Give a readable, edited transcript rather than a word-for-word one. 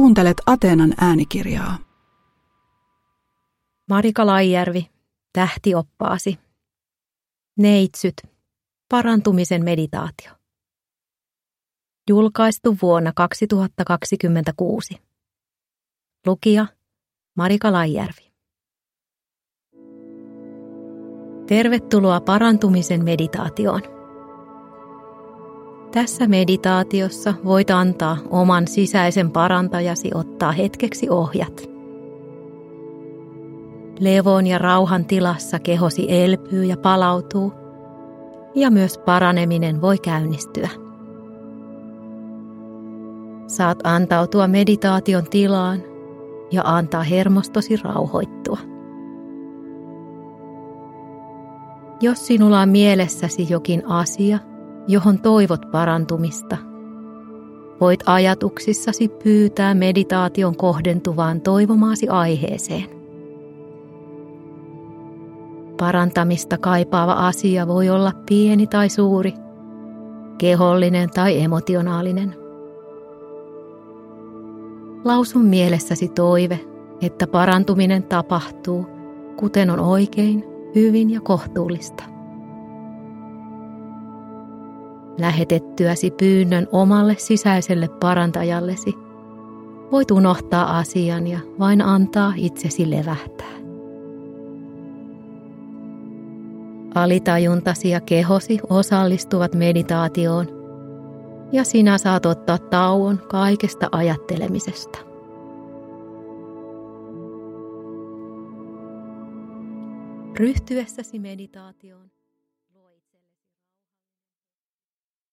Kuuntelet Ateenan äänikirjaa. Marika Laijärvi, Tähtioppaasi. Neitsyt, parantumisen meditaatio. Julkaistu vuonna 2026. Lukija Marika Laijärvi. Tervetuloa parantumisen meditaatioon. Tässä meditaatiossa voit antaa oman sisäisen parantajasi ottaa hetkeksi ohjat. Levon ja rauhan tilassa kehosi elpyy ja palautuu, ja myös paraneminen voi käynnistyä. Saat antautua meditaation tilaan ja antaa hermostosi rauhoittua. Jos sinulla on mielessäsi jokin asia, johon toivot parantumista, voit ajatuksissasi pyytää meditaation kohdentuvaan toivomaasi aiheeseen. Parantamista kaipaava asia voi olla pieni tai suuri, kehollinen tai emotionaalinen. Lausu mielessäsi toive, että parantuminen tapahtuu, kuten on oikein, hyvin ja kohtuullista. Lähetettyäsi pyynnön omalle sisäiselle parantajallesi, voit unohtaa asian ja vain antaa itsesi levähtää. Alitajuntasi ja kehosi osallistuvat meditaatioon, ja sinä saat ottaa tauon kaikesta ajattelemisesta. Ryhtyessäsi meditaatioon